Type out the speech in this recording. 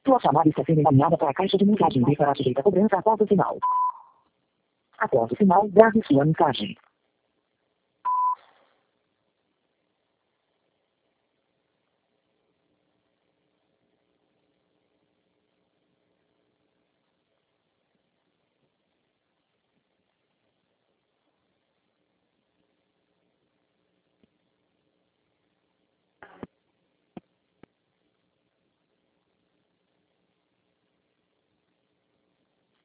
Sua chamada está sendo encaminhada para a caixa de mensagens e será sujeita a cobrança após o sinal. Após o sinal, grave sua mensagem.